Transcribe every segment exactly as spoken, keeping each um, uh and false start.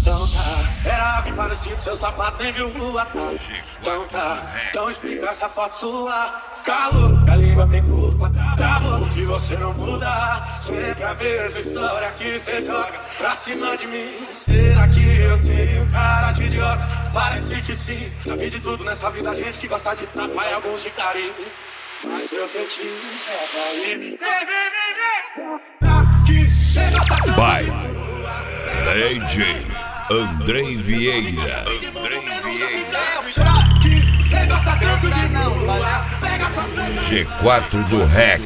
Então tá, era algo parecido, seu sapato nem viu rua, tá? Então tá, então explica essa foto sua. Calo, a língua tem culpa, bravo, que você não muda. Sempre a mesma história que cê joga pra cima de mim. Será que eu tenho cara de idiota? Parece que sim, já vi de tudo nessa vida, gente que gosta de tapa e alguns de carinho. Mas seu fetiche é cair. Vem, vem, vem, vem. Tá que cê gosta tanto. Vai, D J Andrei Vieira. Andrei Vieira. Que cê gosta tanto de não, pega suas coisas. G quatro do Rec.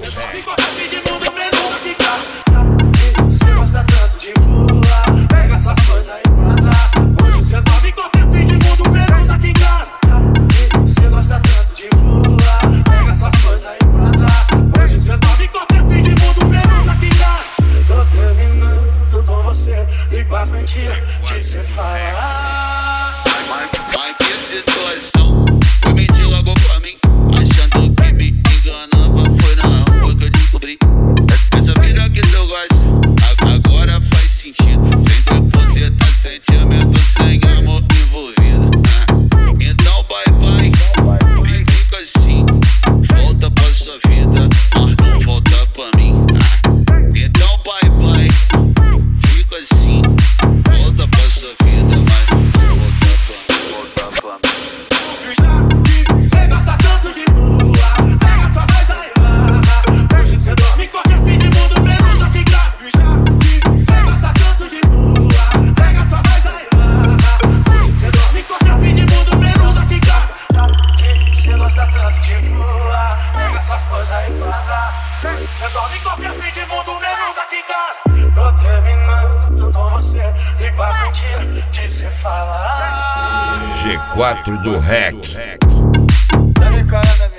Cê gosta tanto de rua, pega suas coisas e vaza. Hoje cê dorme qualquer fim de mundo, menos aqui em casa. Cê gosta tanto de rua, pega suas coisas e vaza. Hoje cê dorme qualquer fim de mundo, menos aqui em casa. Tô terminando com você e com as mentiras que cê fala. Mas que situação, foi mentir logo pra mim, achando que me enganava. Foi na rua que eu descobri essa vida que eu gosto. Agora faz sentido, sem depositar sentimento, sem amor envolvido. Então bye bye, fica assim, volta pra sua vida, mas não volta pra mim. Então bye bye, fica assim, volta pra sua vida, mas não volta pra mim, volta pra mim. Cê gosta tanto de rua, pega suas coisas e vaza. Hoje cê dorme qualquer fim de mundo, menos aqui em casa. Cê gosta tanto de rua, pega suas coisas e vaza. Hoje cê dorme qualquer fim de mundo, menos aqui em casa. Cê gosta tanto de rua, pega suas coisas e vaza. Hoje cê dorme qualquer fim de mundo, menos aqui em casa. Tô terminando com você e com as mentiras que cê fala. G quatro do Rec. Sabe qual é,